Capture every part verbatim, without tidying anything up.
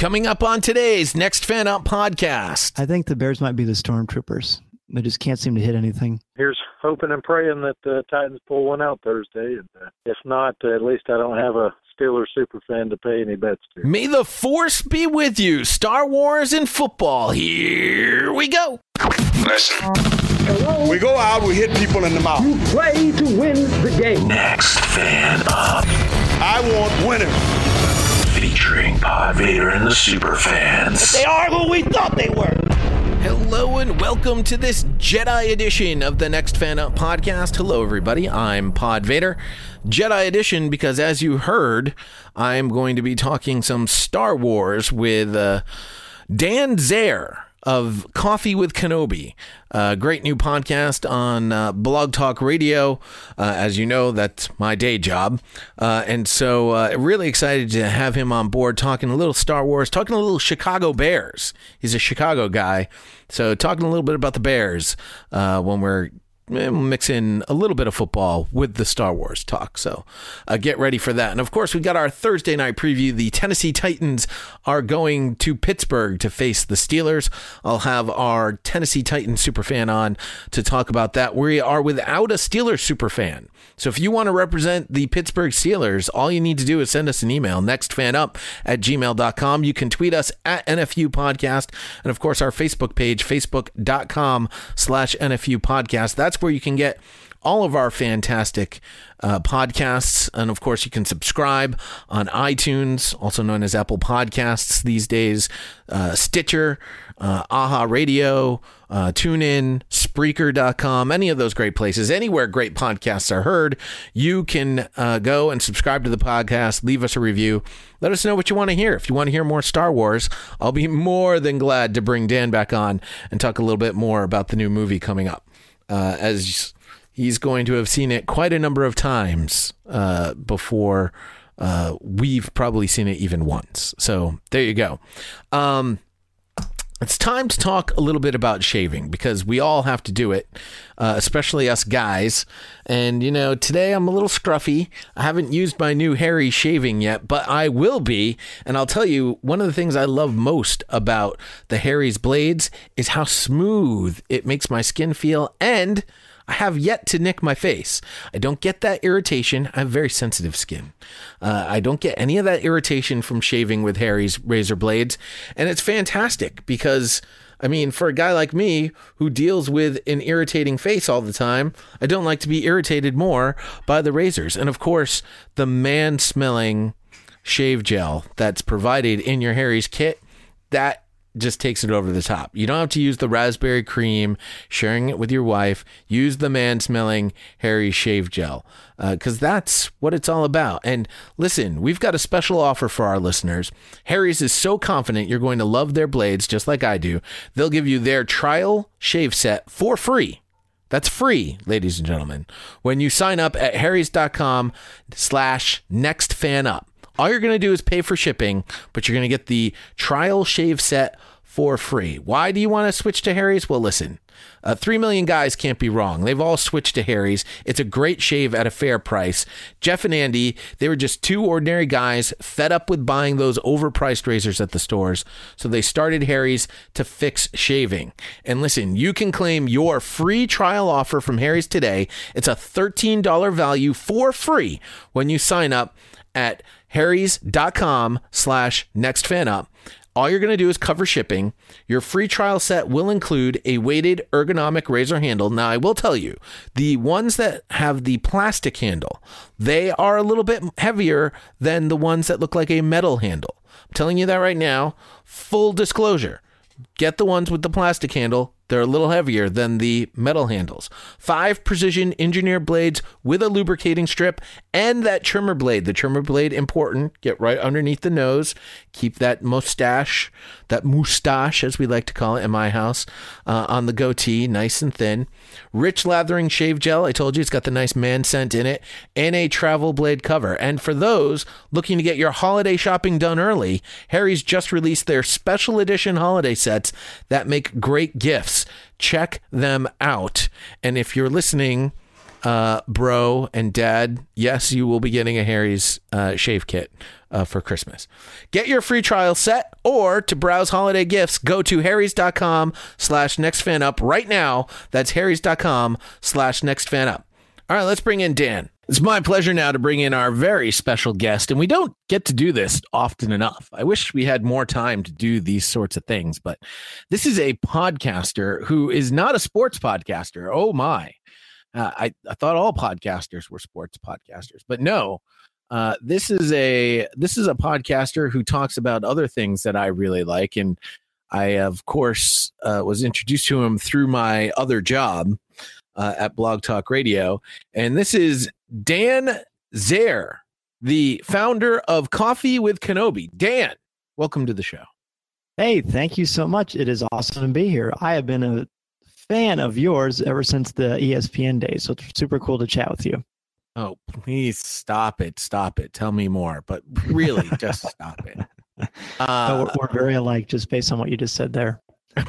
Coming up on today's Next Fan Up podcast. I think the Bears might be the Stormtroopers. They just can't seem to hit anything. Here's hoping and praying that the Titans pull one out Thursday. And uh, if not, uh, at least I don't have a Steelers superfan to pay any bets to. May the Force be with you. Star Wars and football. Here we go. Listen. Hello? We go out, we hit people in the mouth. You play to win the game. Next Fan Up. I want winners. Featuring Pod Vader and the Superfans. They are who we thought they were. Hello and welcome to this Jedi edition of the Next Fan Up podcast. Hello, everybody. I'm Pod Vader. Jedi edition because, as you heard, I'm going to be talking some Star Wars with uh, Dan Zehr of Coffee with Kenobi, a great new podcast on uh, Blog Talk Radio. Uh, as you know, that's my day job. Uh, and so uh, really excited to have him on board talking a little Star Wars, talking a little Chicago Bears. He's a Chicago guy. So talking a little bit about the Bears uh, when we're mix in a little bit of football with the Star Wars talk. So uh, get ready for that. And of course, we got our Thursday night preview. The Tennessee Titans are going to Pittsburgh to face the Steelers. I'll have our Tennessee Titans superfan on to talk about that. We are without a Steelers superfan. So if you want to represent the Pittsburgh Steelers, all you need to do is send us an email, nextfanup at gmail dot com. You can tweet us at N F U Podcast. And of course, our Facebook page, facebook.com slash NFU Podcast. That's where you can get all of our fantastic uh, podcasts. And of course, you can subscribe on iTunes, also known as Apple Podcasts these days, uh, Stitcher, uh, Aha Radio, uh, TuneIn, Spreaker dot com, any of those great places. Anywhere great podcasts are heard, you can uh, go and subscribe to the podcast, leave us a review. Let us know what you want to hear. If you want to hear more Star Wars, I'll be more than glad to bring Dan back on and talk a little bit more about the new movie coming up. Uh, as he's going to have seen it quite a number of times uh, before uh, we've probably seen it even once. So there you go. Um, it's time to talk a little bit about shaving because we all have to do it, uh, especially us guys. And, you know, today I'm a little scruffy. I haven't used my new Harry shaving yet, but I will be. And I'll tell you, one of the things I love most about the Harry's blades is how smooth it makes my skin feel. And I have yet to nick my face. I don't get that irritation. I have very sensitive skin. Uh, I don't get any of that irritation from shaving with Harry's razor blades. And it's fantastic because, I mean, for a guy like me who deals with an irritating face all the time, I don't like to be irritated more by the razors. And of course, the man-smelling shave gel that's provided in your Harry's kit, that just takes it over the top. You don't have to use the raspberry cream, sharing it with your wife. Use the man-smelling Harry's shave gel because uh, that's what it's all about. And listen, we've got a special offer for our listeners. Harry's is so confident you're going to love their blades just like I do. They'll give you their trial shave set for free. That's free, ladies and gentlemen, when you sign up at harrys.com slash nextfanup. All you're going to do is pay for shipping, but you're going to get the trial shave set for free. Why do you want to switch to Harry's? Well, listen, uh, three million guys can't be wrong. They've all switched to Harry's. It's a great shave at a fair price. Jeff and Andy, they were just two ordinary guys fed up with buying those overpriced razors at the stores. So they started Harry's to fix shaving. And listen, you can claim your free trial offer from Harry's today. It's a thirteen dollars value for free when you sign up at harrys.com slash nextfanup. All you're going to do is cover shipping. Your free trial set will include a weighted ergonomic razor handle. Now, I will tell you, the ones that have the plastic handle, they are a little bit heavier than the ones that look like a metal handle. I'm telling you that right now. Full disclosure. Get the ones with the plastic handle. They're a little heavier than the metal handles. Five precision engineered blades with a lubricating strip and that trimmer blade. The trimmer blade, important. Get right underneath the nose. Keep that mustache, that moustache, as we like to call it in my house, uh, on the goatee, nice and thin. Rich lathering shave gel. I told you it's got the nice man scent in it. And a travel blade cover. And for those looking to get your holiday shopping done early, Harry's just released their special edition holiday sets that make great gifts. Check them out. And if you're listening, uh, bro and dad, yes, you will be getting a Harry's uh, shave kit uh, for Christmas. Get your free trial set, or to browse holiday gifts, go to harrys.com slash nextfanup right now. That's harrys.com slash nextfanup. All right, let's bring in Dan. It's my pleasure now to bring in our very special guest, and we don't get to do this often enough. I wish we had more time to do these sorts of things, but this is a podcaster who is not a sports podcaster. Oh, my. Uh, I, I thought all podcasters were sports podcasters, but no. Uh, this is a this is a podcaster who talks about other things that I really like, and I, of course, uh, was introduced to him through my other job uh, at Blog Talk Radio, and this is Dan Zehr, the founder of Coffee with Kenobi. Dan, welcome to the show. Hey, thank you so much. It is awesome to be here. I have been a fan of yours ever since the E S P N days, so it's super cool to chat with you. Oh, please stop it. Stop it. Tell me more, but really just stop it. Uh, no, we're, we're very alike just based on what you just said there.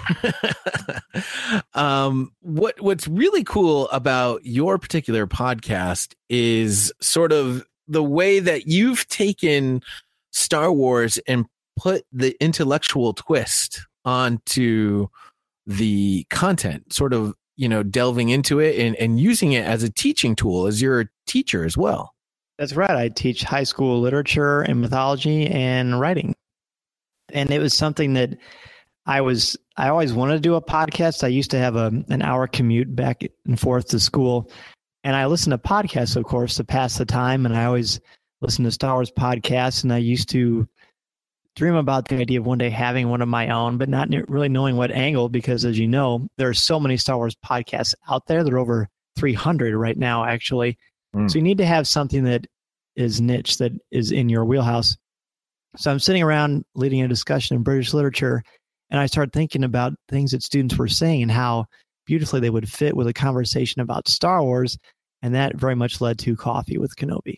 um, what what's really cool about your particular podcast is sort of the way that you've taken Star Wars and put the intellectual twist onto the content, sort of, you know, delving into it and, and using it as a teaching tool, as you're a teacher as well. That's right. I teach high school literature and mythology and writing. And it was something that I was, I always wanted to do a podcast. I used to have a, an hour commute back and forth to school. And I listened to podcasts, of course, to pass the time. And I always listened to Star Wars podcasts. And I used to dream about the idea of one day having one of my own, but not really knowing what angle, because as you know, there are so many Star Wars podcasts out there. There are over three hundred right now, actually. Mm. So you need to have something that is niche, that is in your wheelhouse. So I'm sitting around leading a discussion in British literature, and I started thinking about things that students were saying and how beautifully they would fit with a conversation about Star Wars. And that very much led to Coffee with Kenobi.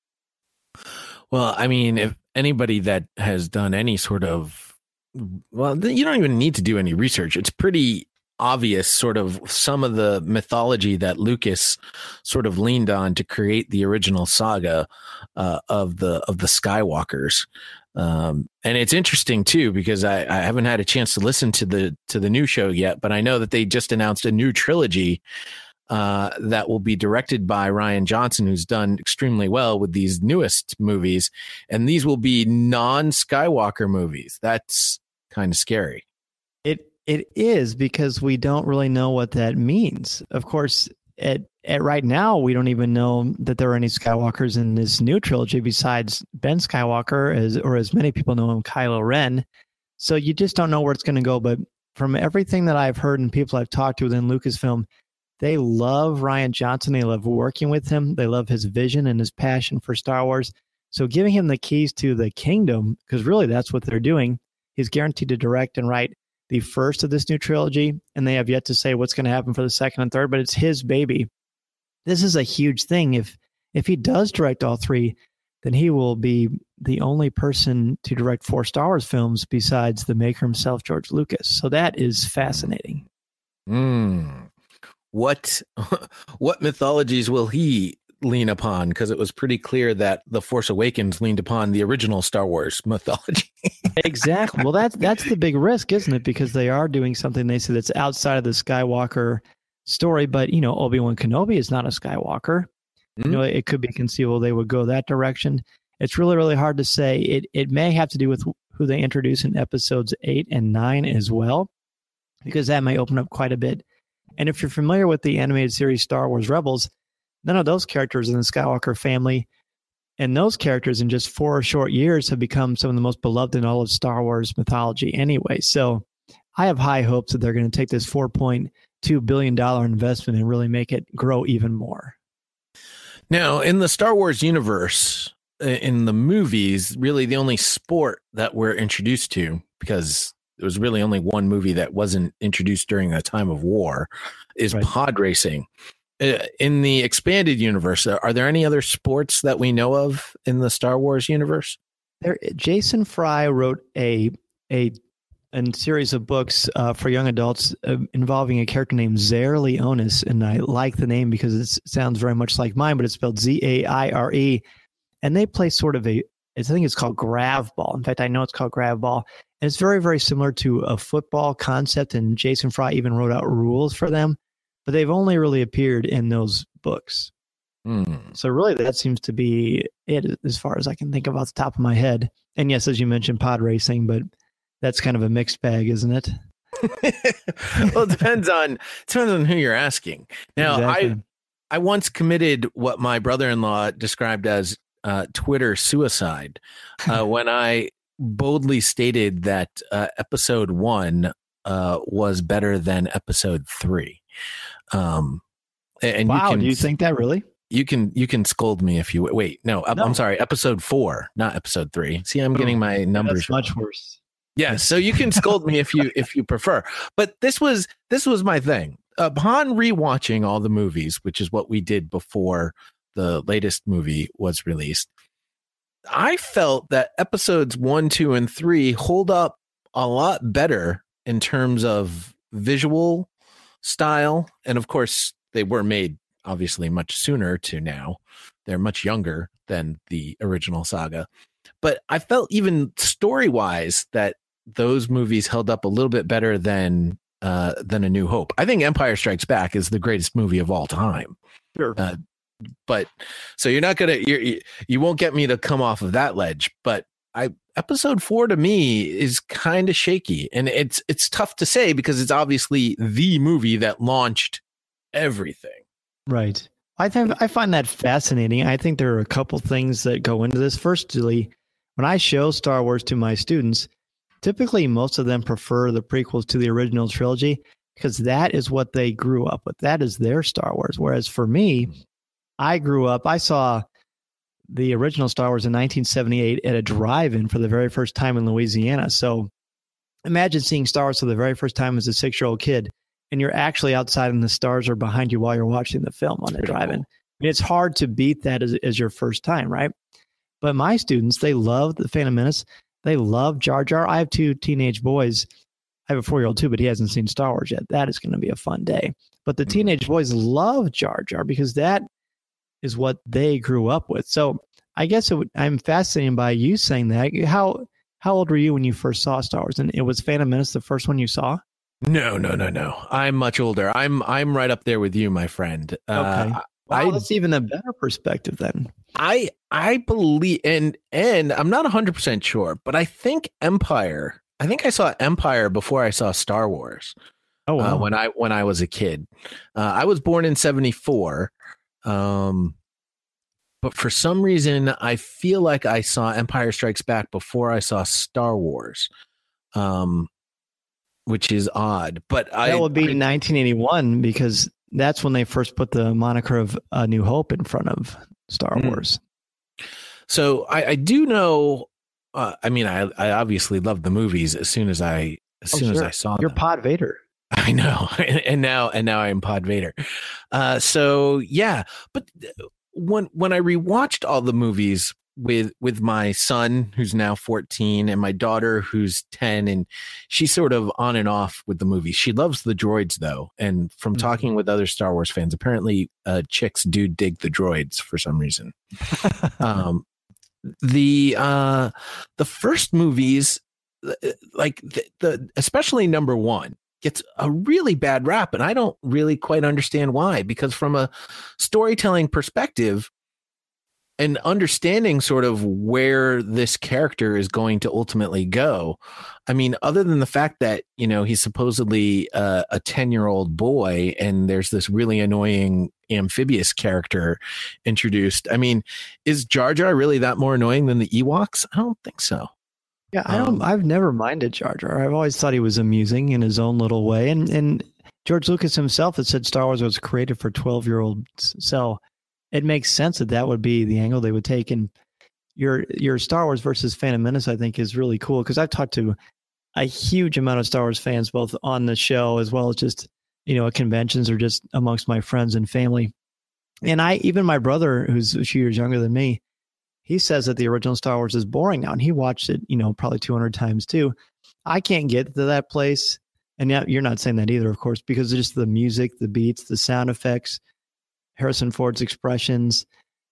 Well, I mean, if anybody that has done any sort of, well, you don't even need to do any research. It's pretty obvious, sort of some of the mythology that Lucas sort of leaned on to create the original saga uh, of the of the Skywalkers. Um, and it's interesting too, because I, I haven't had a chance to listen to the to the new show yet, but I know that they just announced a new trilogy uh, that will be directed by Rian Johnson, who's done extremely well with these newest movies. And these will be non-Skywalker movies. That's kind of scary. It It is, because we don't really know what that means. Of course, at, at right now, we don't even know that there are any Skywalkers in this new trilogy besides Ben Skywalker, as or as many people know him, Kylo Ren. So you just don't know where it's going to go. But from everything that I've heard and people I've talked to within Lucasfilm, they love Rian Johnson. They love working with him. They love his vision and his passion for Star Wars. So giving him the keys to the kingdom, because really that's what they're doing, he's guaranteed to direct and write the first of this new trilogy, and they have yet to say what's going to happen for the second and third, but it's his baby. This is a huge thing. If if he does direct all three, then he will be the only person to direct four Star Wars films besides the maker himself, George Lucas. So that is fascinating. Mm. What what mythologies will he lean upon? Because it was pretty clear that The Force Awakens leaned upon the original Star Wars mythology. Exactly. Well, that's that's the big risk, isn't it? Because they are doing something they say that's outside of the Skywalker story. But, you know, Obi-Wan Kenobi is not a Skywalker. Mm-hmm. You know, it could be conceivable they would go that direction. It's really, really hard to say. It it may have to do with who they introduce in episodes eight and nine as well, because that may open up quite a bit. And if you're familiar with the animated series Star Wars Rebels, none of those characters in the Skywalker family, and those characters in just four short years have become some of the most beloved in all of Star Wars mythology anyway. So I have high hopes that they're going to take this four point two billion dollars investment and really make it grow even more. Now, in the Star Wars universe, in the movies, really the only sport that we're introduced to, because there was really only one movie that wasn't introduced during the time of war, is right. pod racing. In the expanded universe, are there any other sports that we know of in the Star Wars universe? There, Jason Fry wrote a a, a series of books uh, for young adults uh, involving a character named Zaire Leonis, and I like the name because it sounds very much like mine, but it's spelled Z A I R E, and they play sort of a I think it's called Grav Ball. In fact, I know it's called Grav Ball. And it's very, very similar to a football concept. And Jason Fry even wrote out rules for them, but they've only really appeared in those books. Mm. So really, that seems to be it as far as I can think of off the top of my head. And yes, as you mentioned, pod racing, but that's kind of a mixed bag, isn't it? Well, it depends on depends on who you're asking. Now, exactly. I I once committed what my brother-in-law described as uh, Twitter suicide uh, when I boldly stated that uh, episode one uh, was better than episode three. Um, and wow, you can, do you think that really? You can you can scold me if you wait. No, no. I'm sorry. Episode four, not episode three. See, I'm getting my numbers That's much worse. Yeah, so you can scold me if you if you prefer. But this was this was my thing. Upon rewatching all the movies, which is what we did before the latest movie was released, I felt that episodes one, two, and three hold up a lot better in terms of visual style. And of course, they were made obviously much sooner to now. They're much younger than the original saga. But I felt even story-wise that those movies held up a little bit better than uh, than A New Hope. I think Empire Strikes Back is the greatest movie of all time. Sure. Uh, but so you're not gonna you're, you you won't get me to come off of that ledge. But I episode four to me is kind of shaky, and it's it's tough to say because it's obviously the movie that launched everything. Right. I think I find that fascinating. I think there are a couple things that go into this. Firstly, when I show Star Wars to my students, typically most of them prefer the prequels to the original trilogy because that is what they grew up with. That is their Star Wars. Whereas for me, I grew up, I saw the original Star Wars in nineteen seventy-eight at a drive-in for the very first time in Louisiana. So imagine seeing Star Wars for the very first time as a six-year-old kid, and you're actually outside and the stars are behind you while you're watching the film on the drive-in. I mean, it's hard to beat that as, as your first time, right? But my students, they love The Phantom Menace. They love Jar Jar. I have two teenage boys. I have a four-year-old too, but he hasn't seen Star Wars yet. That is going to be a fun day. But the teenage boys love Jar Jar because that is what they grew up with. So I guess it would, I'm fascinated by you saying that. How how old were you when you first saw Star Wars? And it was Phantom Menace the first one you saw? No, no, no, no. I'm much older. I'm I'm right up there with you, my friend. Okay. Uh, wow, I, that's even a better perspective then. I I believe, and and I'm not one hundred percent sure, but I think Empire. I think I saw Empire before I saw Star Wars. Oh, wow. Uh, when I when I was a kid, uh, I was born in seventy-four. Um, but for some reason, I feel like I saw Empire Strikes Back before I saw Star Wars. Um. Which is odd, but that I would be I, nineteen eighty-one because that's when they first put the moniker of A New Hope in front of Star mm. Wars. So I, I do know. Uh, I mean, I, I obviously loved the movies as soon as I as Oh, soon sure. as I saw You're them. Pod Vader. I know, and, and now and now I'm Pod Vader. Uh, so yeah, but when when I rewatched all the movies with with my son who's now fourteen and my daughter who's ten, and she's sort of on and off with the movies. She loves the droids though, and from Mm-hmm. talking with other Star Wars fans, apparently uh, chicks do dig the droids for some reason. um, the uh, the first movies, like the, the especially number one, gets a really bad rap, and I don't really quite understand why. Because from a storytelling perspective, and understanding sort of where this character is going to ultimately go. I mean, other than the fact that, you know, he's supposedly uh, a ten-year-old boy and there's this really annoying amphibious character introduced. I mean, is Jar Jar really that more annoying than the Ewoks? I don't think so. Yeah, I don't. Um, I've never minded Jar Jar. I've always thought he was amusing in his own little way. And and George Lucas himself has said Star Wars was created for twelve-year-olds. So it makes sense that that would be the angle they would take. And your your Star Wars versus Phantom Menace, I think, is really cool because I've talked to a huge amount of Star Wars fans, both on the show as well as just, you know, at conventions or just amongst my friends and family. And I, even my brother, who's a few years younger than me, he says that the original Star Wars is boring now, and he watched it, you know, probably two hundred times too. I can't get to that place. And yeah, you're not saying that either, of course, because of just the music, the beats, the sound effects, Harrison Ford's expressions.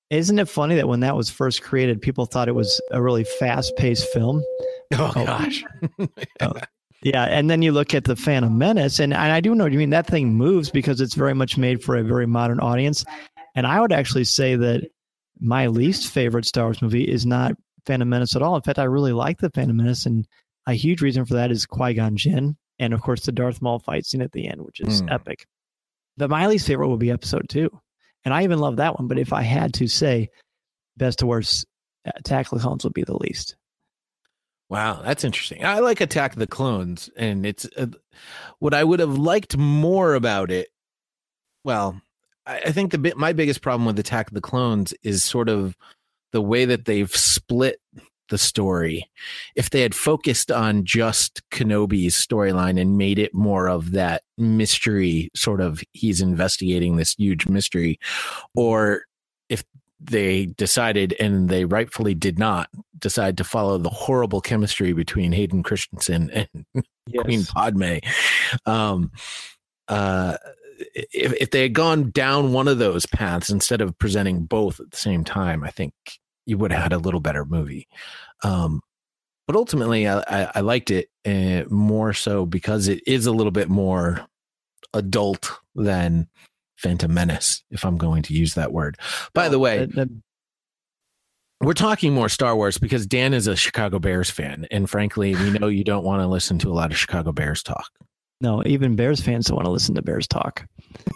Isn't it funny that when that was first created, people thought it was a really fast-paced film? Oh, oh gosh. oh, yeah, and then you look at the Phantom Menace, and, and I do know what you mean. That thing moves because it's very much made for a very modern audience. And I would actually say that my least favorite Star Wars movie is not Phantom Menace at all. In fact, I really like the Phantom Menace, and a huge reason for that is Qui-Gon Jinn, and of course the Darth Maul fight scene at the end, which is mm. epic. But my least favorite would be Episode Two, and I even love that one. But if I had to say best to worst, Attack of the Clones would be the least. Wow, that's interesting. I like Attack of the Clones, and it's uh, what I would have liked more about it. Well, I, I think the bit my biggest problem with Attack of the Clones is sort of the way that they've split the story. If they had focused on just Kenobi's storyline and made it more of that mystery, sort of he's investigating this huge mystery, or if they decided, and they rightfully did not, decide to follow the horrible chemistry between Hayden Christensen and yes. Queen Padme. Um, uh, if, if they had gone down one of those paths instead of presenting both at the same time, I think you would have had a little better movie. Um, but ultimately, I, I, I liked it uh, more so because it is a little bit more adult than Phantom Menace, if I'm going to use that word. By oh, the way, that, that, we're talking more Star Wars because Dan is a Chicago Bears fan. And frankly, we know you don't want to listen to a lot of Chicago Bears talk. No, even Bears fans don't want to listen to Bears talk.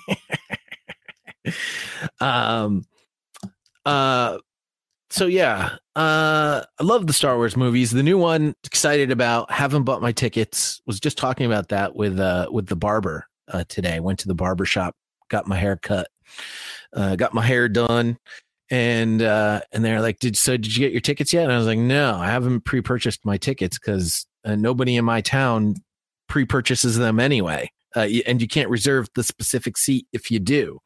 um, uh, so yeah, uh, I love the Star Wars movies. The new one, excited about, haven't bought my tickets. Was just talking about that with, uh, with the barber uh, today. Went to the barber shop, got my hair cut, uh, got my hair done. And, uh, and they're like, did, so did you get your tickets yet? And I was like, no, I haven't pre-purchased my tickets because uh, nobody in my town pre-purchases them anyway. Uh, and you can't reserve the specific seat if you do.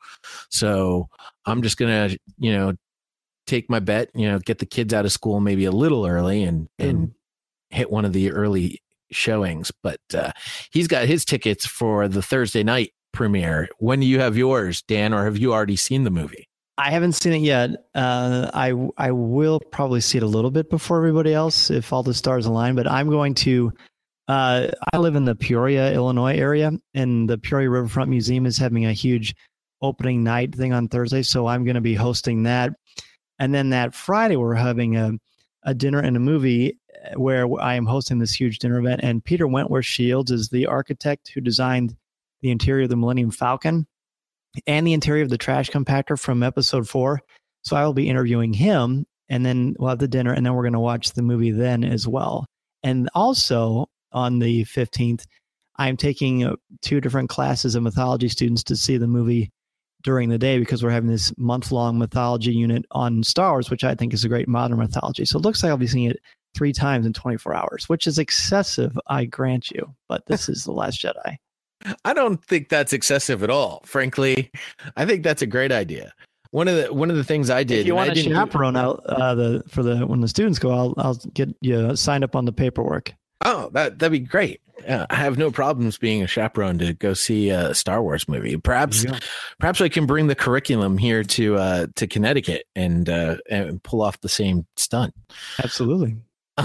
So I'm just going to, you know, take my bet, you know, get the kids out of school maybe a little early and, mm. and hit one of the early showings. But uh, he's got his tickets for the Thursday night premiere. When do you have yours, Dan, or have you already seen the movie? I haven't seen it yet. Uh, I I will probably see it a little bit before everybody else if all the stars align. But I'm going to. Uh, I live in the Peoria, Illinois area, and the Peoria Riverfront Museum is having a huge opening night thing on Thursday, so I'm going to be hosting that. And then that Friday, we're having a a dinner and a movie where I am hosting this huge dinner event. And Peter Wentworth Shields is the architect who designed the interior of the Millennium Falcon and the interior of the trash compactor from episode four. So I will be interviewing him, and then we'll have the dinner, and then we're going to watch the movie then as well. And also on the fifteenth, I'm taking uh, two different classes of mythology students to see the movie during the day because we're having this month-long mythology unit on Star Wars, which I think is a great modern mythology. So it looks like I'll be seeing it three times in twenty-four hours, which is excessive, I grant you. But this is The Last Jedi. I don't think that's excessive at all. Frankly, I think that's a great idea. One of the one of the things I did. If you want to chaperone out uh, the for the when the students go, I'll I'll get you signed up on the paperwork. Oh, that that'd be great. Yeah, I have no problems being a chaperone to go see a Star Wars movie. Perhaps perhaps I can bring the curriculum here to uh, to Connecticut and uh, and pull off the same stunt. Absolutely.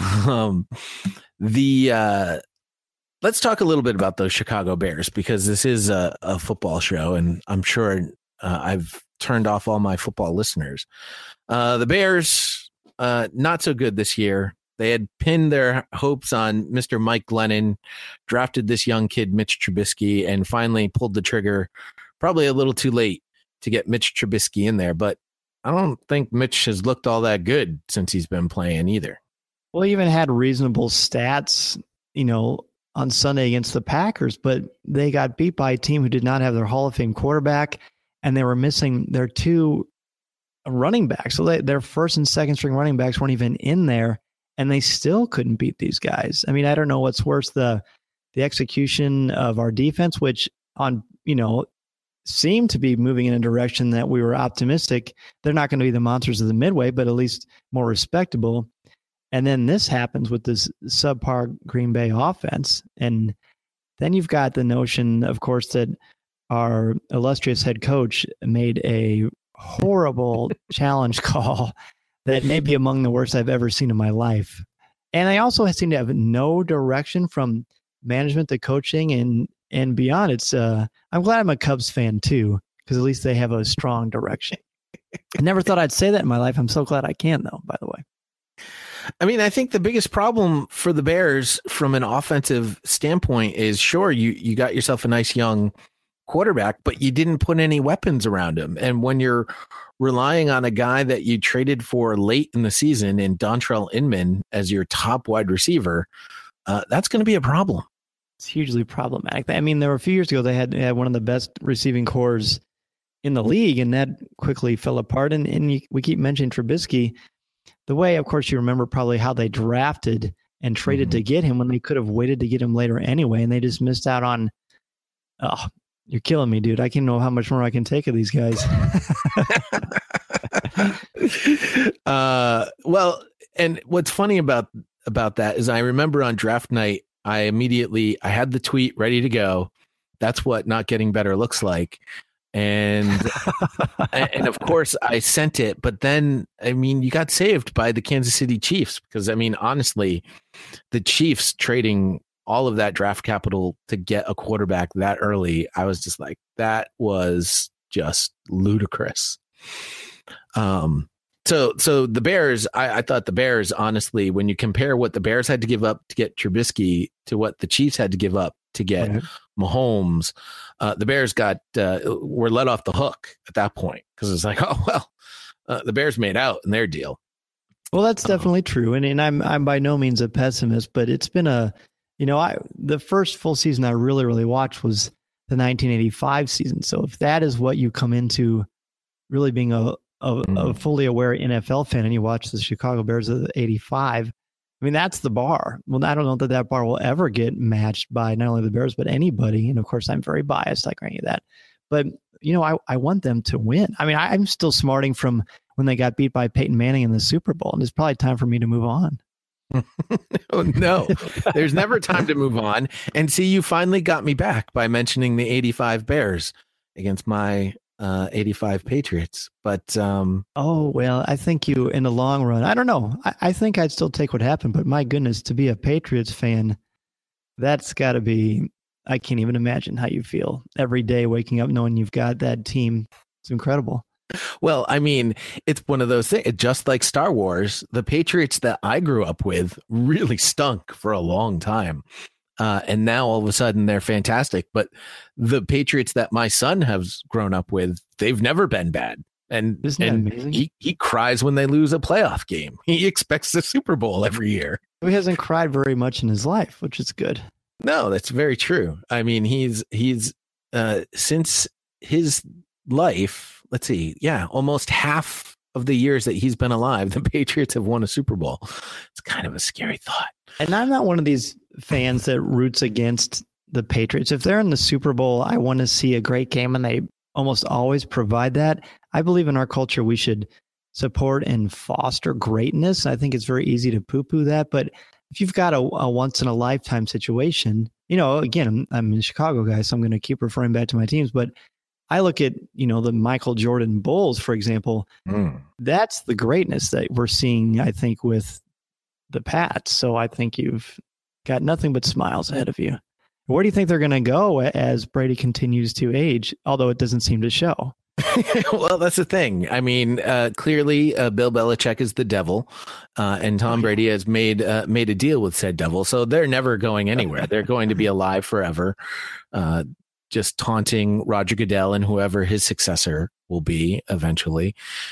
Um, the uh, let's talk a little bit about those Chicago Bears because this is a, a football show, and I'm sure uh, I've turned off all my football listeners. Uh, the Bears, uh, not so good this year. They had pinned their hopes on Mister Mike Glennon, drafted this young kid, Mitch Trubisky, and finally pulled the trigger, probably a little too late to get Mitch Trubisky in there. But I don't think Mitch has looked all that good since he's been playing either. Well, he even had reasonable stats, you know, on Sunday against the Packers, but they got beat by a team who did not have their Hall of Fame quarterback, and they were missing their two running backs. So they, their first and second string running backs weren't even in there. And they still couldn't beat these guys. I mean, I don't know what's worse, the the execution of our defense, which on, you know, seemed to be moving in a direction that we were optimistic. They're not going to be the monsters of the Midway, but at least more respectable. And then this happens with this subpar Green Bay offense. And then you've got the notion, of course, that our illustrious head coach made a horrible challenge call that may be among the worst I've ever seen in my life. And they also seem to have no direction from management to coaching and, and beyond. It's uh, I'm glad I'm a Cubs fan too, because at least they have a strong direction. I never thought I'd say that in my life. I'm so glad I can, though, by the way. I mean, I think the biggest problem for the Bears from an offensive standpoint is, sure, you, you got yourself a nice young quarterback, but you didn't put any weapons around him. And when you're relying on a guy that you traded for late in the season in Dontrell Inman as your top wide receiver, uh, that's going to be a problem. It's hugely problematic. I mean, there were a few years ago, they had, they had one of the best receiving cores in the league, and that quickly fell apart. And, and you, we keep mentioning Trubisky. The way, of course, you remember probably how they drafted and traded mm-hmm. to get him when they could have waited to get him later anyway, and they just missed out on. Oh, you're killing me, dude! I can't know how much more I can take of these guys. uh, well, and what's funny about about that is I remember on draft night, I immediately I had the tweet ready to go. That's what not getting better looks like. And, and of course I sent it, but then, I mean, you got saved by the Kansas City Chiefs because, I mean, honestly, the Chiefs trading all of that draft capital to get a quarterback that early, I was just like, that was just ludicrous. Um, so, so the Bears, I, I thought the Bears, honestly, when you compare what the Bears had to give up to get Trubisky to what the Chiefs had to give up to get right. Mahomes, uh, the Bears got uh, were let off the hook at that point because it's like, oh well, uh, the Bears made out in their deal. Well, that's definitely um, true, and and I'm I'm by no means a pessimist, but it's been a, you know, I the first full season I really really watched was the nineteen eighty-five season. So if that is what you come into, really being a a, mm. a fully aware N F L fan, and you watch the Chicago Bears of eighty-five. I mean, that's the bar. Well, I don't know that that bar will ever get matched by not only the Bears, but anybody. And of course, I'm very biased. I grant you that. But, you know, I, I want them to win. I mean, I, I'm still smarting from when they got beat by Peyton Manning in the Super Bowl. And it's probably time for me to move on. Oh, no, there's never time to move on. And see, you finally got me back by mentioning the eighty-five Bears against my uh, eighty-five Patriots. But um, oh, well, I think you in the long run, I don't know. I, I think I'd still take what happened. But my goodness, to be a Patriots fan, that's got to be, I can't even imagine how you feel every day waking up knowing you've got that team. It's incredible. Well, I mean, it's one of those things, just like Star Wars, the Patriots that I grew up with really stunk for a long time. Uh, and now all of a sudden they're fantastic. But the Patriots that my son has grown up with, they've never been bad. And, Isn't that and amazing? he, he cries when they lose a playoff game. He expects the Super Bowl every year. He hasn't cried very much in his life, which is good. No, that's very true. I mean, he's he's uh, since his life, let's see, yeah, almost half of the years that he's been alive, the Patriots have won a Super Bowl. It's kind of a scary thought. And I'm not one of these fans that roots against the Patriots. If they're in the Super Bowl, I want to see a great game, and they almost always provide that. I believe in our culture we should support and foster greatness. I think it's very easy to poo-poo that, but if you've got a, a once-in-a-lifetime situation, you know, again, I'm, I'm a Chicago guy, so I'm going to keep referring back to my teams, but I look at, you know, the Michael Jordan Bulls, for example. Mm. That's the greatness that we're seeing, I think, with the Pats. So I think you've got nothing but smiles ahead of you. Where do you think they're going to go as Brady continues to age, although it doesn't seem to show? Well, that's the thing. I mean, uh, clearly, uh, Bill Belichick is the devil, uh, and Tom Brady has made uh, made a deal with said devil. So they're never going anywhere. They're going to be alive forever, uh, just taunting Roger Goodell and whoever his successor will be eventually.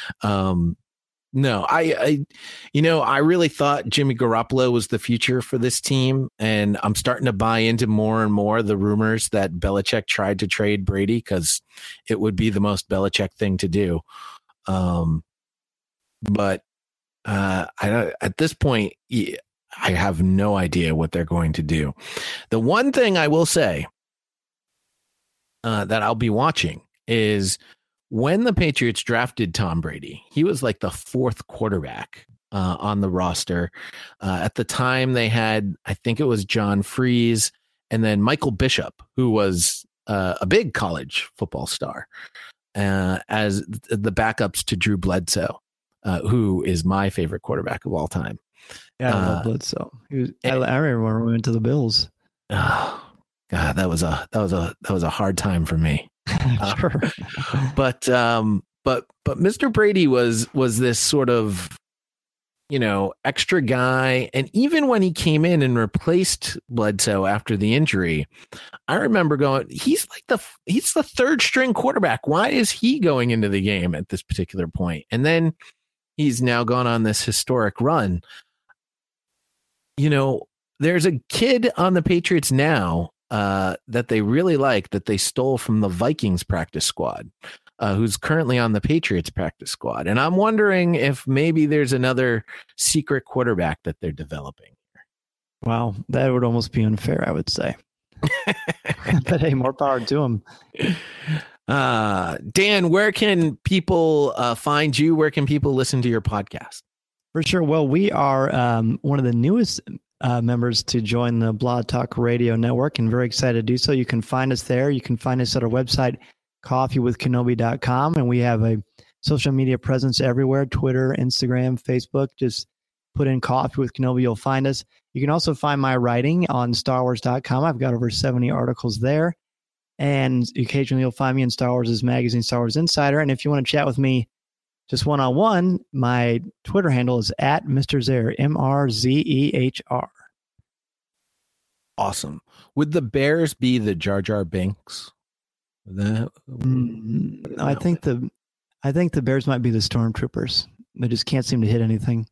Um, no, I, I, you know, I really thought Jimmy Garoppolo was the future for this team, and I'm starting to buy into more and more the rumors that Belichick tried to trade Brady because it would be the most Belichick thing to do. Um, but uh, I, at this point, I have no idea what they're going to do. The one thing I will say uh, that I'll be watching is when the Patriots drafted Tom Brady, he was like the fourth quarterback uh, on the roster. Uh, at the time, they had, I think it was John Freeze and then Michael Bishop, who was uh, a big college football star. uh, as the backups to Drew Bledsoe, uh, who is my favorite quarterback of all time. Yeah, I Uh, love Bledsoe. He was, I, I remember when we went to the Bills. Oh, God, that was a that was a that was a hard time for me. Uh, Sure. but um, but but Mister Brady was was this sort of, you know, extra guy, and even when he came in and replaced Bledsoe after the injury, I remember going, he's like the he's the third string quarterback. Why is he going into the game at this particular point? And then he's now gone on this historic run. You know, there's a kid on the Patriots now uh, that they really like that they stole from the Vikings practice squad, uh, who's currently on the Patriots practice squad. And I'm wondering if maybe there's another secret quarterback that they're developing. Wow, that would almost be unfair, I would say. But hey, more power to him. Uh, Dan, where can people uh, find you? Where can people listen to your podcast? For sure. Well, we are um, one of the newest uh, members to join the Blog Talk Radio Network, and very excited to do so. You can find us there. You can find us at our website, coffee with kenobi dot com, and we have a social media presence everywhere, Twitter, Instagram, Facebook. Just put in Coffee with Kenobi, you'll find us. You can also find my writing on star wars dot com. I've got over seventy articles there, and occasionally you'll find me in Star Wars' magazine, Star Wars Insider. And if you want to chat with me just one-on-one, my Twitter handle is at Mister Zehrer, M R Z E H R. Awesome. Would the Bears be the Jar Jar Binks? That, Mm, I think the I think the Bears might be the Stormtroopers. They just can't seem to hit anything.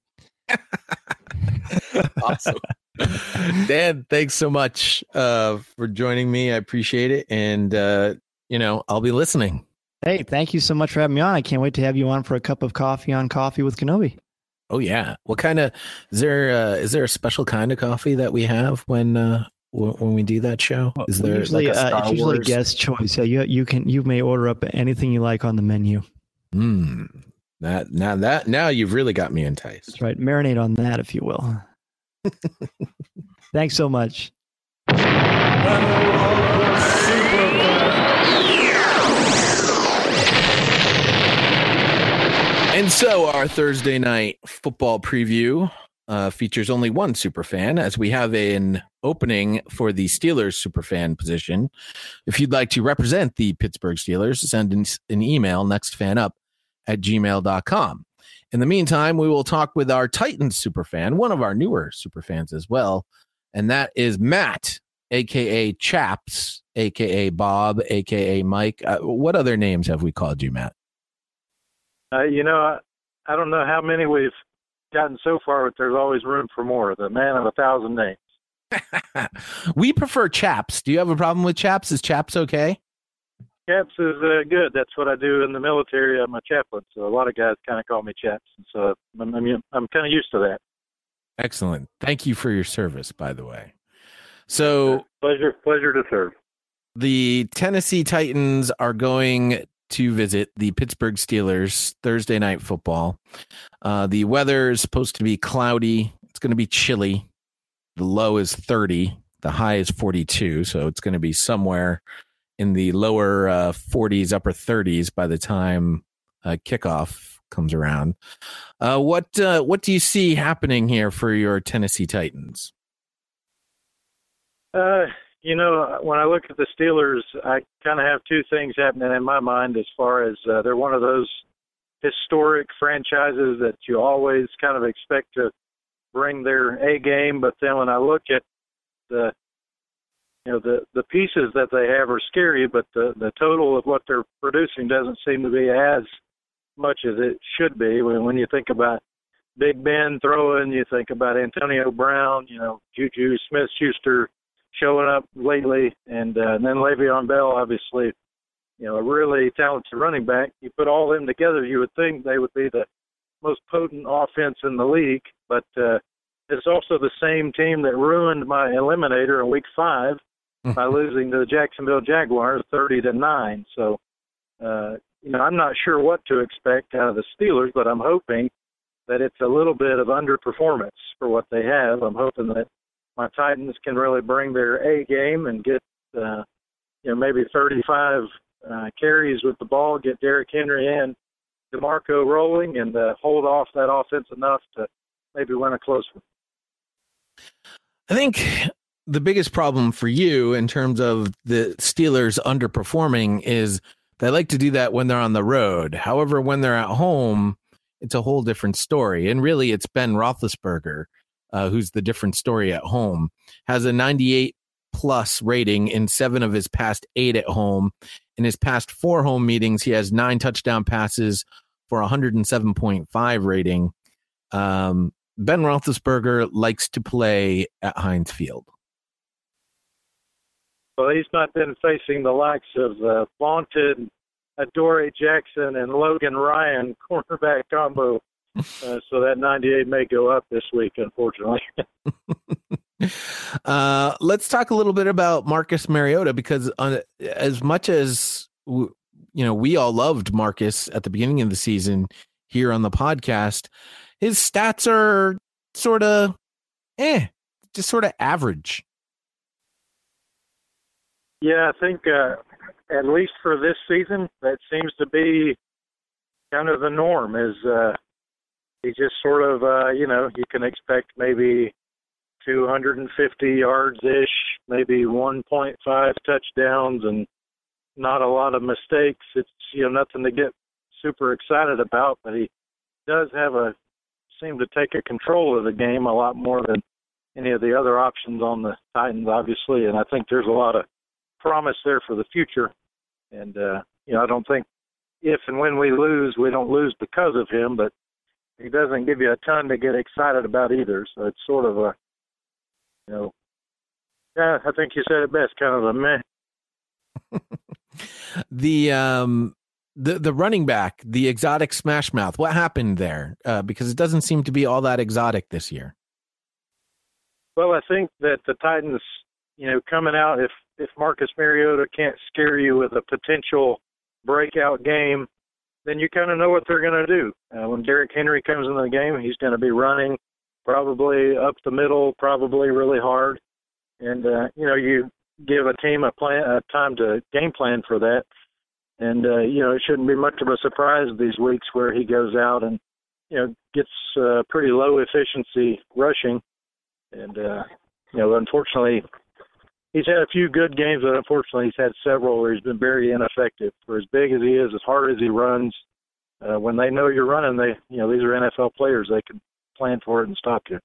Awesome. Dan, thanks so much uh, for joining me. I appreciate it. And, uh, you know, I'll be listening. Hey, thank you so much for having me on. I can't wait to have you on for a cup of coffee on Coffee with Kenobi. Oh, yeah. What kind of, is there, uh, is there a special kind of coffee that we have when, uh, w- when we do that show? Is there usually, like a Star uh, it's usually Wars? guest choice. Yeah, you, you can, you may order up anything you like on the menu. Hmm. That, now that, now you've really got me enticed. That's right. Marinate on that, if you will. Thanks so much. And so our Thursday night football preview uh, features only one superfan, as we have an opening for the Steelers superfan position. If you'd like to represent the Pittsburgh Steelers, send an, an email, nextfanup at gmail dot com. In the meantime, we will talk with our Titans superfan, one of our newer superfans as well, and that is Matt, a k a. Chaps, a k a. Bob, a k a. Mike. Uh, what other names have we called you, Matt? Uh, you know, I, I don't know how many we've gotten so far, but there's always room for more. The man of a thousand names. We prefer Chaps. Do you have a problem with Chaps? Is Chaps okay? Chaps is uh, good. That's what I do in the military. I'm a chaplain, so a lot of guys kind of call me Chaps. And so I'm, I'm, I'm kind of used to that. Excellent. Thank you for your service, by the way. So Pleasure, pleasure to serve. the Tennessee Titans are going to visit the Pittsburgh Steelers Thursday night football. Uh, the weather is supposed to be cloudy. It's going to be chilly. The low is thirty. The high is forty-two. So it's going to be somewhere in the lower uh, forties, upper thirties by the time uh, kickoff comes around. Uh, what uh, what do you see happening here for your Tennessee Titans? Uh, you know, when I look at the Steelers, I kind of have two things happening in my mind as far as uh, they're one of those historic franchises that you always kind of expect to bring their A game. But then when I look at the, you know, the, the pieces that they have are scary, but the, the total of what they're producing doesn't seem to be as much as it should be. When, when you think about Big Ben throwing, you think about Antonio Brown, you know, Juju Smith-Schuster showing up lately, and, uh, and then Le'Veon Bell, obviously, you know, a really talented running back. You put all of them together, you would think they would be the most potent offense in the league, but uh, it's also the same team that ruined my eliminator in week five by losing to the Jacksonville Jaguars thirty to nine. So, uh, you know, I'm not sure what to expect out of the Steelers, but I'm hoping that it's a little bit of underperformance for what they have. I'm hoping that my Titans can really bring their A game and get, uh, you know, maybe thirty-five uh, carries with the ball, get Derrick Henry and DeMarco rolling, and uh, hold off that offense enough to maybe win a close one. I think the biggest problem for you in terms of the Steelers underperforming is they like to do that when they're on the road. However, when they're at home, it's a whole different story. And really, it's Ben Roethlisberger, uh, who's the different story at home, has a ninety-eight plus rating in seven of his past eight at home. In his past four home meetings, he has nine touchdown passes for a one hundred seven point five rating. Um, Ben Roethlisberger likes to play at Heinz Field. Well, he's not been facing the likes of the vaunted Adoree Jackson and Logan Ryan cornerback combo. Uh, so that ninety-eight may go up this week, unfortunately. uh, let's talk a little bit about Marcus Mariota, because on, as much as you know, we all loved Marcus at the beginning of the season here on the podcast, his stats are sort of, eh, just sort of average. Yeah, I think uh, at least for this season, that seems to be kind of the norm. Is uh, he just sort of, uh, you know, you can expect maybe two hundred fifty yards-ish, maybe one point five touchdowns, and not a lot of mistakes. It's, you know, nothing to get super excited about, but he does have a, seem to take a control of the game a lot more than any of the other options on the Titans, obviously, and I think there's a lot of promise there for the future. And, uh, you know, I don't think if and when we lose, we don't lose because of him, but he doesn't give you a ton to get excited about either. So it's sort of a, you know, yeah, I think you said it best, kind of a meh. the, um, the, the running back, the exotic smash mouth, what happened there? Uh, because it doesn't seem to be all that exotic this year. Well, I think that the Titans, you know, coming out, if, if Marcus Mariota can't scare you with a potential breakout game, then you kind of know what they're going to do. Uh, when Derrick Henry comes into the game, he's going to be running probably up the middle, probably really hard. And, uh, you know, you give a team a plan, a time to game plan for that. And, uh, you know, it shouldn't be much of a surprise these weeks where he goes out and, you know, gets uh, pretty low efficiency rushing. And, uh, you know, unfortunately, he's had a few good games, but unfortunately he's had several where he's been very ineffective. For as big as he is, as hard as he runs, uh, when they know you're running, they, you know, these are N F L players. They can plan for it and stop you.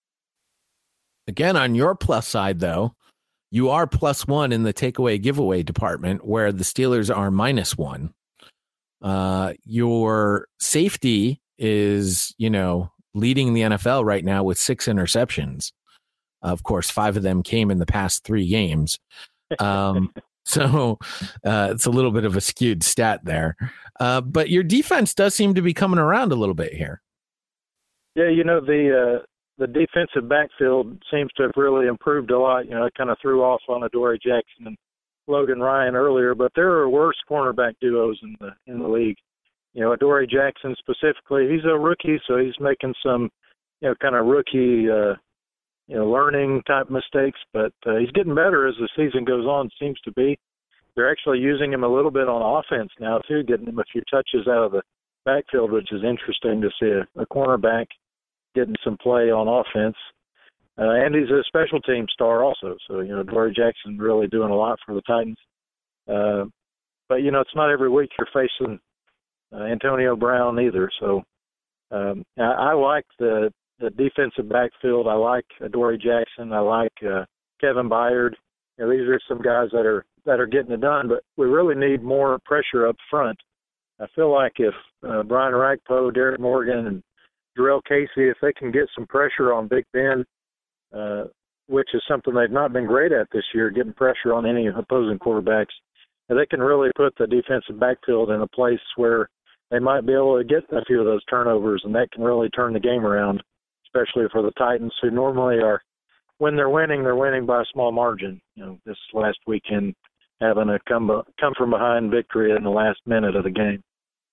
Again, on your plus side, though, you are plus one in the takeaway giveaway department, where the Steelers are minus one. Uh, your safety is, you know, leading the N F L right now with six interceptions. Of course, five of them came in the past three games. Um, so uh, it's a little bit of a skewed stat there. Uh, but your defense does seem to be coming around a little bit here. Yeah, you know, the uh, the defensive backfield seems to have really improved a lot. You know, I kind of threw off on Adoree Jackson and Logan Ryan earlier, but there are worse cornerback duos in the in the league. You know, Adoree Jackson specifically, he's a rookie, so he's making some, you know, kind of rookie uh, you know, learning type mistakes, but uh, he's getting better as the season goes on, seems to be. They're actually using him a little bit on offense now, too, getting him a few touches out of the backfield, which is interesting to see a, a cornerback getting some play on offense. Uh, and he's a special team star also. So, you know, Adoree Jackson really doing a lot for the Titans. Uh, but, you know, it's not every week you're facing uh, Antonio Brown either. So um, I, I like the the defensive backfield. I like Adoree Jackson. I like uh, Kevin Byard. You know, these are some guys that are that are getting it done, but we really need more pressure up front. I feel like if uh, Brian Orakpo, Derek Morgan, and Jarrell Casey, if they can get some pressure on Big Ben, uh, which is something they've not been great at this year, getting pressure on any opposing quarterbacks, and they can really put the defensive backfield in a place where they might be able to get a few of those turnovers, and that can really turn the game around, especially for the Titans, who normally are, when they're winning, they're winning by a small margin. You know, this last weekend, having a come come from behind victory in the last minute of the game.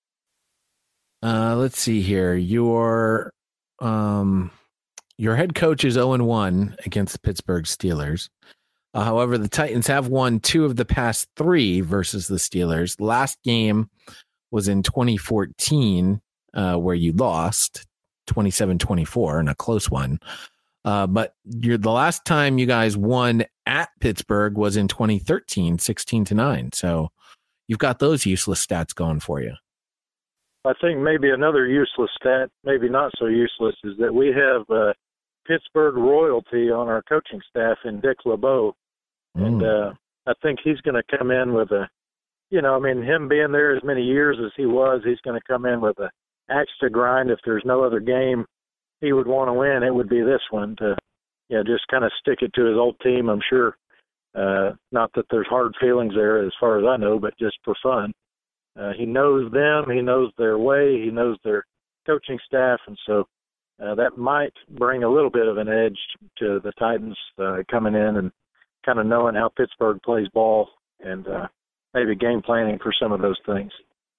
Uh, let's see here. Your um, your head coach is oh and one against the Pittsburgh Steelers. Uh, however, the Titans have won two of the past three versus the Steelers. Last game was in twenty fourteen, uh, where you lost twenty-seven twenty-four in a close one. Uh, but you're, the last time you guys won at Pittsburgh was in twenty thirteen, sixteen to nine. So you've got those useless stats going for you. I think maybe another useless stat, maybe not so useless, is that we have uh, Pittsburgh royalty on our coaching staff in Dick LeBeau. Mm. And uh, I think he's going to come in with a, you know, I mean, him being there as many years as he was, he's going to come in with a axe to grind. If there's no other game he would want to win, it would be this one to, you know, just kind of stick it to his old team, I'm sure. Uh, not that there's hard feelings there as far as I know, but just for fun. Uh, he knows them. He knows their way. He knows their coaching staff. And so uh, that might bring a little bit of an edge to the Titans uh, coming in and kind of knowing how Pittsburgh plays ball and uh, maybe game planning for some of those things.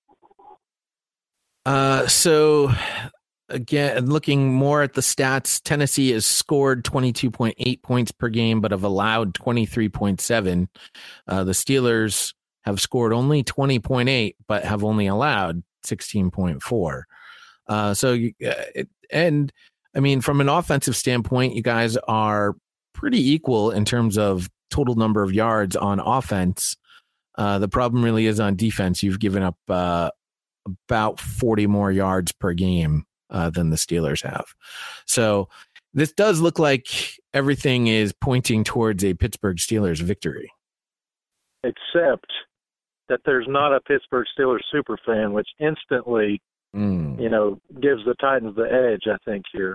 Uh, so... Again, looking more at the stats, Tennessee has scored twenty-two point eight points per game, but have allowed twenty-three point seven. Uh, the Steelers have scored only twenty point eight, but have only allowed sixteen point four. Uh, so, you, uh, it, and I mean, from an offensive standpoint, you guys are pretty equal in terms of total number of yards on offense. Uh, the problem really is on defense. You've given up uh, about forty more yards per game Uh, than the Steelers have. So this does look like everything is pointing towards a Pittsburgh Steelers victory. Except that there's not a Pittsburgh Steelers super fan, which instantly, mm. you know, gives the Titans the edge, I think, here.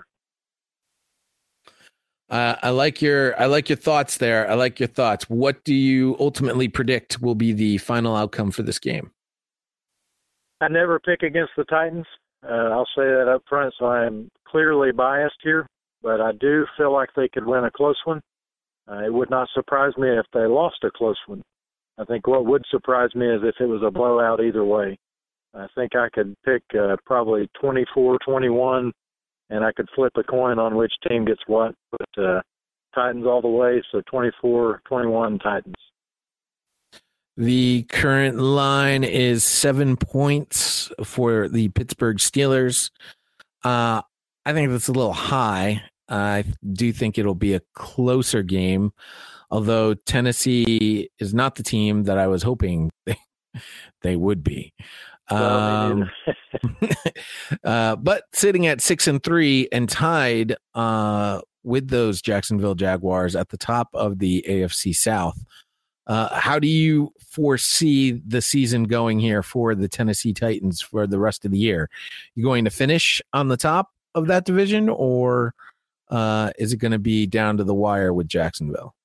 Uh, I like your I like your thoughts there. I like your thoughts. What do you ultimately predict will be the final outcome for this game? I never pick against the Titans. Uh, I'll say that up front, so I'm clearly biased here, but I do feel like they could win a close one. Uh, it would not surprise me if they lost a close one. I think what would surprise me is if it was a blowout either way. I think I could pick uh, probably twenty-four twenty-one, and I could flip a coin on which team gets what, but uh, Titans all the way, so twenty-four twenty-one Titans. The current line is seven points for the Pittsburgh Steelers. Uh, I think that's a little high. I do think it'll be a closer game, although Tennessee is not the team that I was hoping they, they would be. Um, uh, but sitting at six and three and tied uh, with those Jacksonville Jaguars at the top of the A F C South. Uh, how do you foresee the season going here for the Tennessee Titans for the rest of the year? You going to finish on the top of that division, or uh, is it going to be down to the wire with Jacksonville?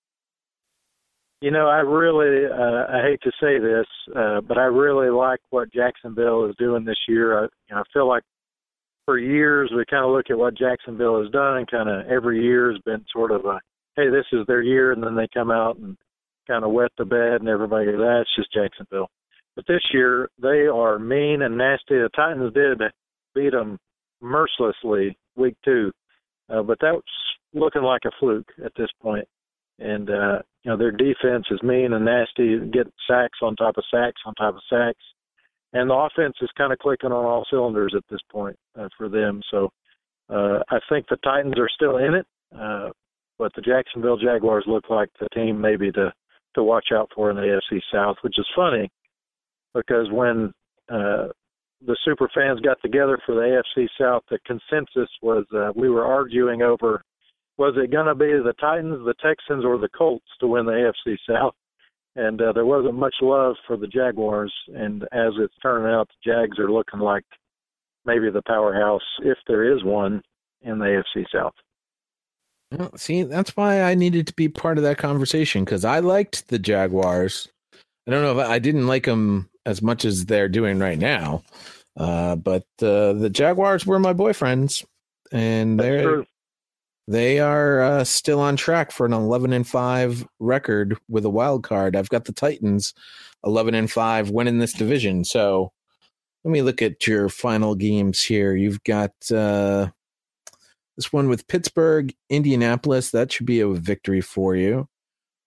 You know, I really, uh, I hate to say this, uh, but I really like what Jacksonville is doing this year. I, you know, I feel like for years we kind of look at what Jacksonville has done, and kind of every year has been sort of a, hey, this is their year, and then they come out and kind of wet the bed, and everybody goes, ah, it's just Jacksonville. But this year, they are mean and nasty. The Titans did beat them mercilessly week two, uh, but that's looking like a fluke at this point. And, uh, you know, their defense is mean and nasty, get sacks on top of sacks on top of sacks. And the offense is kind of clicking on all cylinders at this point uh, for them. So uh, I think the Titans are still in it, uh, but the Jacksonville Jaguars look like the team maybe to to watch out for in the A F C South, which is funny because when uh, the super fans got together for the A F C South, the consensus was uh, we were arguing over, was it going to be the Titans, the Texans, or the Colts to win the A F C South? And uh, there wasn't much love for the Jaguars. And as it's turning out, the Jags are looking like maybe the powerhouse, if there is one, in the A F C South. Well, see, that's why I needed to be part of that conversation, because I liked the Jaguars. I don't know if I, I didn't like them as much as they're doing right now, uh, but uh, the Jaguars were my boyfriends, and they're they are uh, still on track for an eleven and five record with a wild card. I've got the Titans eleven and five winning this division. So let me look at your final games here. You've got uh, this one with Pittsburgh, Indianapolis. That should be a victory for you.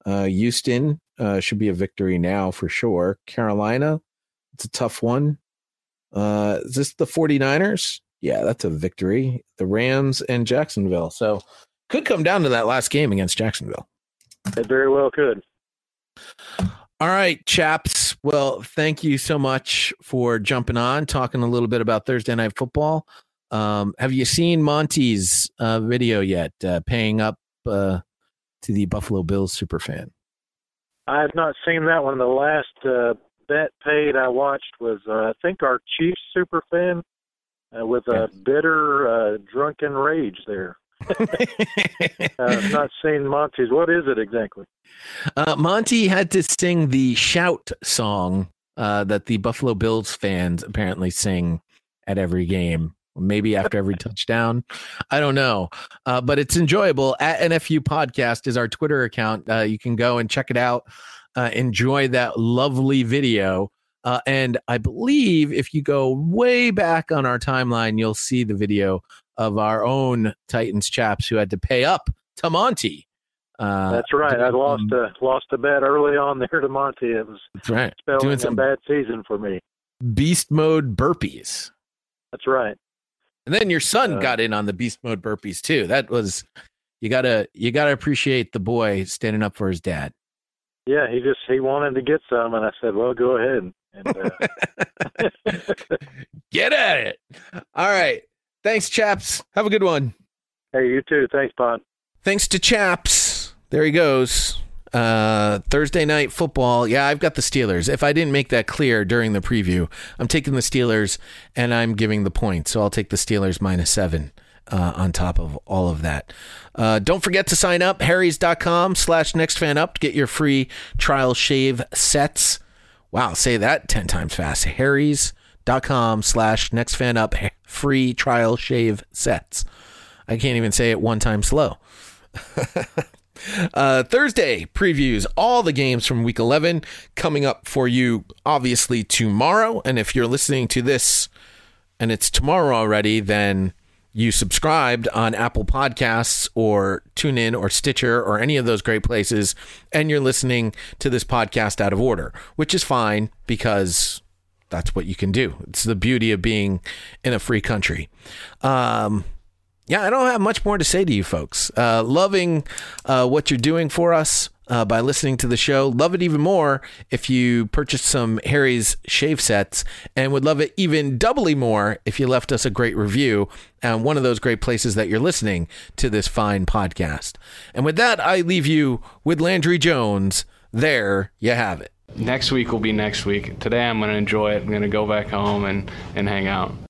Uh, Houston uh, should be a victory now for sure. Carolina, it's a tough one. Uh, is this the 49ers? Yeah, that's a victory. The Rams and Jacksonville. So could come down to that last game against Jacksonville. It very well could. All right, chaps. Well, thank you so much for jumping on, talking a little bit about Thursday Night Football. Um, have you seen Monty's uh, video yet, uh, paying up uh, to the Buffalo Bills superfan? I have not seen that one. The last uh, bet paid I watched was, uh, I think, our Chiefs superfan uh, with a yeah. bitter, uh, drunken rage there. I've not seen Monty's. What is it exactly? Uh, Monty had to sing the shout song uh, that the Buffalo Bills fans apparently sing at every game, maybe after every touchdown. I don't know, uh, but it's enjoyable. At N F U Podcast is our Twitter account. Uh, you can go and check it out. Uh, enjoy that lovely video. Uh, and I believe if you go way back on our timeline, you'll see the video of our own Titans chaps who had to pay up to Monty. Uh, that's right. I lost a lost a bet early on there to Monty. It was that's right. spelling Doing a some bad season for me. Beast mode burpees. That's right. And then your son uh, got in on the beast mode burpees too. That was you gotta you gotta appreciate the boy standing up for his dad. Yeah, he just he wanted to get some, and I said, "Well, go ahead." And, uh... get at it. All right. Thanks, chaps. Have a good one. Hey, you too. Thanks, Pod. Thanks to chaps. There he goes. Uh, Thursday Night Football. Yeah, I've got the Steelers. If I didn't make that clear during the preview, I'm taking the Steelers and I'm giving the points. So I'll take the Steelers minus seven uh, on top of all of that. Uh, don't forget to sign up. Harrys.com slash nextfanup to get your free trial shave sets. Wow, say that ten times fast. Harrys.com slash nextfanup. Free trial shave sets. I can't even say it one time slow. uh, Thursday previews all the games from week eleven coming up for you, obviously, tomorrow. And if you're listening to this and it's tomorrow already, then you subscribed on Apple Podcasts or TuneIn or Stitcher or any of those great places, and you're listening to this podcast out of order, which is fine because that's what you can do. It's the beauty of being in a free country. Um, yeah, I don't have much more to say to you folks. Uh, loving uh, what you're doing for us uh, by listening to the show. Love it even more if you purchased some Harry's shave sets, and would love it even doubly more if you left us a great review on one of those great places that you're listening to this fine podcast. And with that, I leave you with Landry Jones. There you have it. Next week will be next week. Today I'm going to enjoy it. I'm going to go back home and, and hang out.